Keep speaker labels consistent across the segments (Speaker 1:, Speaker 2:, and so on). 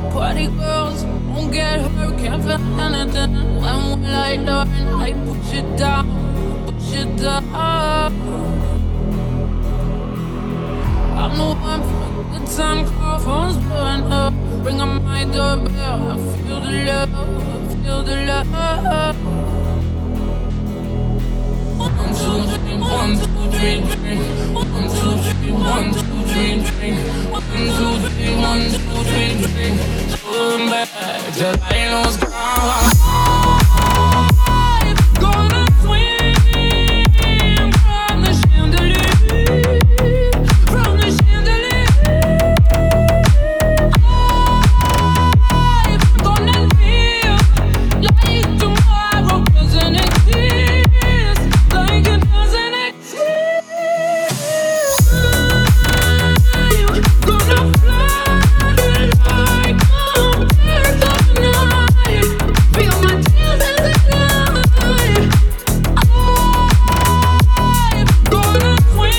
Speaker 1: Party girls won't get hurt, can't feel anything. When will I learn? I push it down, push it down. I'm the one for a good time call, phone's blowing up. Ring on my doorbell, I feel the love, I feel the love. 1, 2, 3, 1, 2, 3, drink. 1, 2, 3, 1, 2, 3, drink. 1, 2, 3, 1, 2, 3, drink. Turn back till I lose ground. Gonna swing from the chandelier, from the chandelier. I'm gonna live like tomorrow doesn't exist, like it doesn't exist. I'm gonna fly like a bird of the night. Feel my tears as they glide. I'm gonna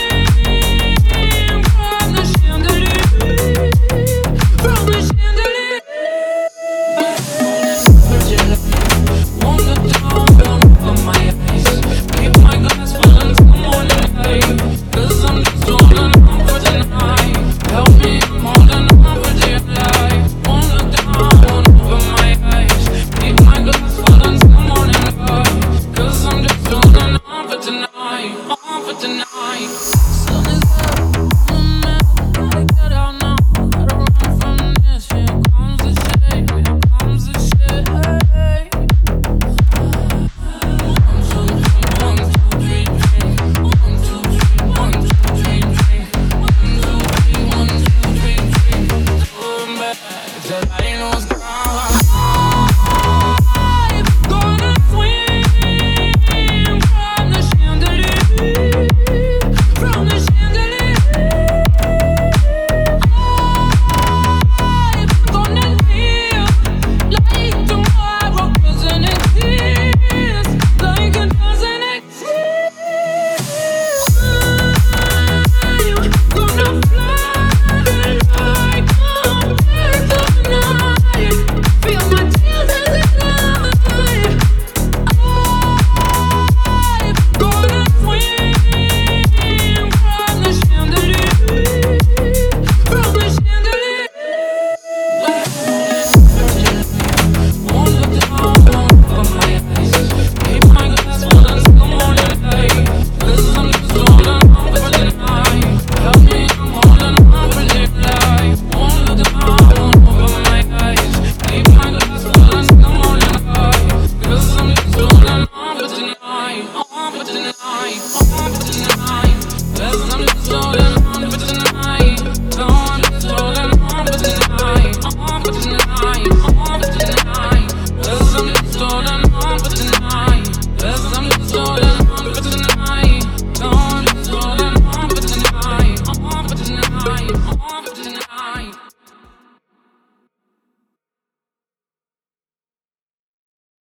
Speaker 1: swing from the chandelier, from the chandelier. Won't look down, won't open my eyes. Keep my glass full until the morning light. 'Cause I'm just holding on for tonight. Help me, I'm holding on for dear life. Won't look down, won't open my eyes. Keep my glass full until the morning light. 'Cause I'm just holding on for tonight, on for tonight. Sun is up, I'm a man, gotta get out now. Gotta run from this, here comes the shade, here comes the shade. 1, 2, 3, 1, 2, 3, drink. 1, 2, 3, 1, 2, 3, drink. 1, 2, 3, 1, 2, 3, drink. Turn back till I lose ground. I'm gonna swing from the chandelier, from the chandelier. I'm gonna live like tomorrow doesn't exist, like it doesn't exist. I'm gonna fly like a bird of the night. Feel my tears as they glide. I'm gonna swing from the chandelier, from the chandelier. Won't look down, won't open my eyes. Keep my glass full until the morning light. 'Cause I'm just holding on for tonight. Help me, I'm holding on for dear life. Won't look down, won't open my eyes. Keep my glass full until the morning light. 'Cause I'm just holding on for tonight, on for tonight, on for tonight.